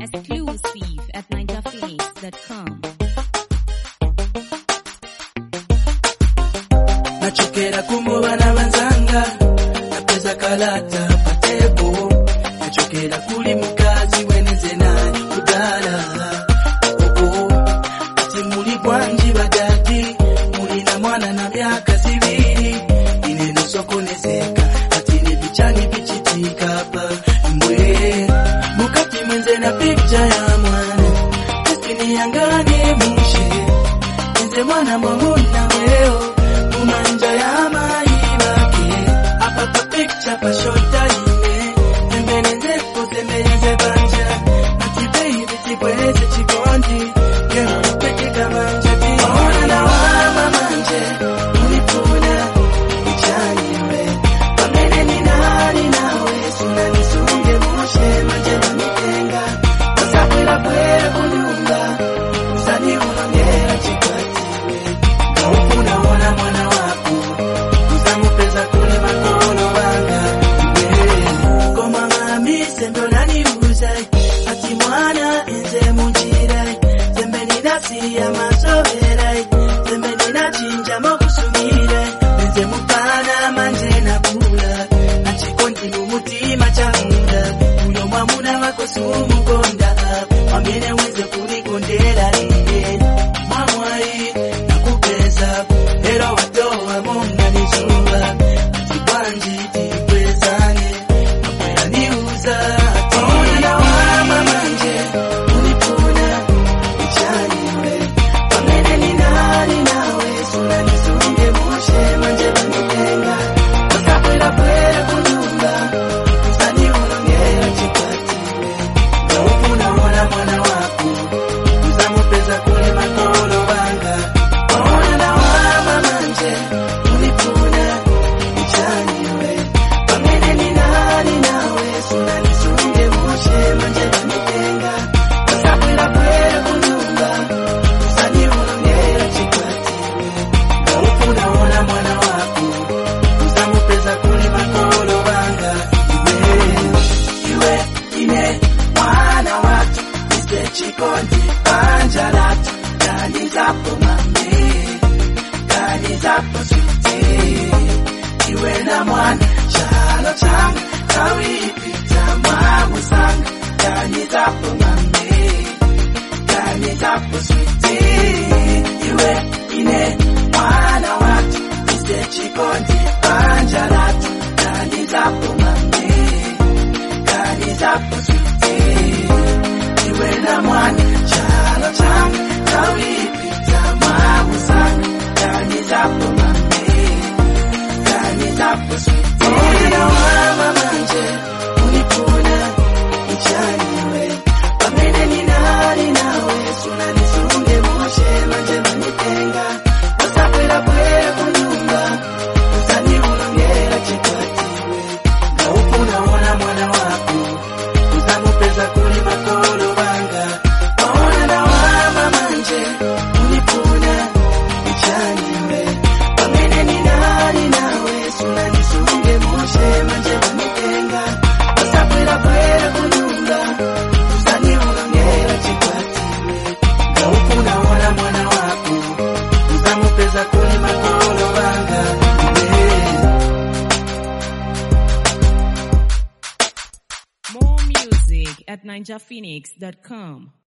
Exclusive at ninjaphoenix.com. Nachokera kumubana banzanga napeza kalata patebo nachokera kuli mukazi weneze naye kudala ati muli bwanji bagati muli na mwana na myaka 2 ineno sokonezeka ati ni bichani bichitika pa mwe mukati mwenze na picture ya mwana destiny yangane mushe nze mwana mwamuna weo manja ya maibake apapa picture pa shota ine tembeneze potembeneze banja ati baby chipweze chikondi kero peke kamanja ona na wama manje unipuna ichaniwe pamene ni nani nawe suna nisunge mushe manje manitenga pasapwela pwela kunyumba usani unongera chikwatiwe gaupuna ona mwana wako uzamupeza kule makono wanga koma mami sendo nani uzai ati mwana enze munjira zembeni nasi ya masobera zembeni na chinja mokusumira enze mupana manje na kula achikondi mumutima changa uyo mwamuna wako sumukonda wamene weze kunikondera mwamwai nakupeza ero watoa munga nizuwa ati kwanji tipwezane akwela niuza ona na wama manje unipuna ichaniwe pamene ni nani nawe suna nisunge mushe manje vanitenga wasakwela pwela kunyumba usani unongera chikwatiwe gaupuna ona mwana wako uzamupeza kule makolo wanga ona na wama manje unipuna ichaniwe pamene ni nani nawe suna nisunge mushe manje vanitenga wasakwela pwela kunyumba usani unongera chikwatiwe gaupuna ona mwana wako uzamupeza kule makolo wanga iwe ine mwana watu ise chikondi panja latu kani zapo mame kani zapo switi iwe na mwana chalo changa kawipita mwamu sanga kani zapo mame kani zapo switi iwe ine mwana watu ise chikondi panja latu kani zapo mame kani zapo switi iwe na mwana chalo changa kawipita mwamu sanga kani zapo mame kani zapo switi ona wama manje unipuna ichaniwe pamene ni nani nawe suna nisunge mushe manje vanitenga wasakwela pwela kunyumba usani unongera chikwatiwe gaupuna ona mwana wako uzamupeza kuli makolo wanga ona na wama manje unipuna ichaniwe pamene ni nani nawe suna nisunge mushe manje vanitenga wasakwela pwela kunyumba usani unongera chikwatiwe gaupuna ona mwana wako uzamupeza kuli makolo wanga More music at ninjaphoenix.com.